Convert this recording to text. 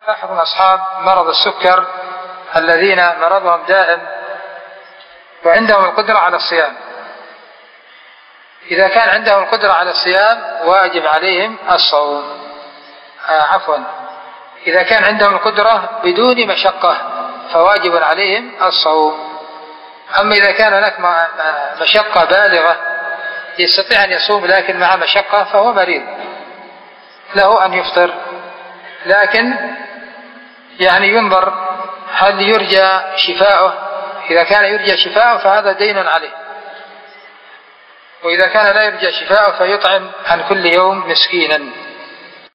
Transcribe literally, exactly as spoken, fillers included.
ما حكم أصحاب مرض السكر الذين مرضهم دائم وعندهم القدرة على الصيام؟ إذا كان عندهم القدرة على الصيام واجب عليهم الصوم. آه عفوا إذا كان عندهم القدرة بدون مشقة فواجب عليهم الصوم. أما إذا كان هناك مشقة بالغة يستطيع أن يصوم لكن مع مشقة فهو مريض له أن يفطر، لكن يعني ينظر هل يرجى شفاؤه. إذا كان يرجى شفاؤه فهذا دين عليه، وإذا كان لا يرجى شفاؤه فيطعم عن كل يوم مسكينا.